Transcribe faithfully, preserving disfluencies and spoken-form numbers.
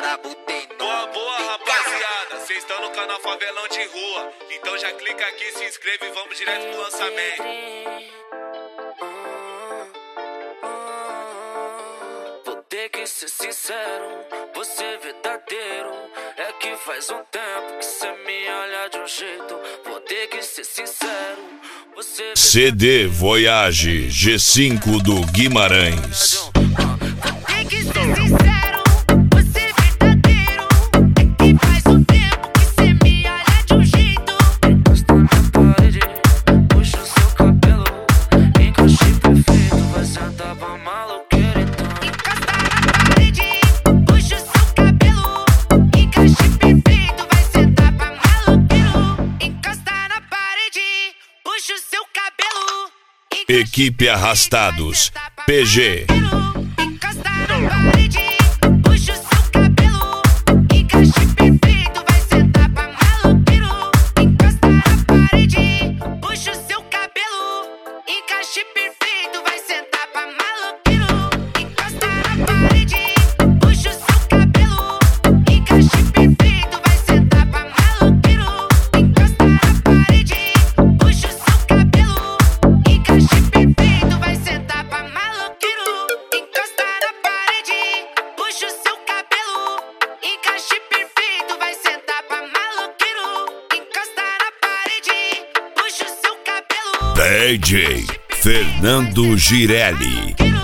brabo tem nome. Boa, boa, rapaziada, cês estão no canal Favelão de Rua. Então já clica aqui, se inscreve e vamos direto pro lançamento. Vou ter que ser sincero, vou ser verdadeiro. É que faz um tempo que cê me olha de um jeito. Vou ter que ser sincero, vou ser C D Voyage G cinco do Guimarães. Vou ter que ser sincero, vou ser verdadeiro. É que faz um tempo que cê me olha de um jeito. Encosta na parede, puxa o seu cabelo. Encaixe perfeito, vai sentar pra maloqueira então. Encosta na parede, puxa o seu cabelo. Encaixe perfeito, vai sentar pra maloqueiro. Encosta na parede, puxa o seu cabelo. Equipe Arrastados P G. Encosta na parede, puxa o seu cabelo. Encaixe perfeito, vai sentar pra maloqueiro. Encosta na parede, puxa o seu cabelo. Encaixe perfeito, vai sentar pra maloqueiro. Encosta na parede, puxa o seu cabelo. Encaixe perfeito, vai sentar pra maloqueiro. Encosta na parede, puxa o seu cabelo. Encaixe perfeito, vai sentar pra maloqueiro. Encosta na parede, puxa o seu cabelo. Encaixe perfeito, vai sentar pra maloqueiro. Encosta na parede, puxa o seu cabelo. D J Fernando Girelli.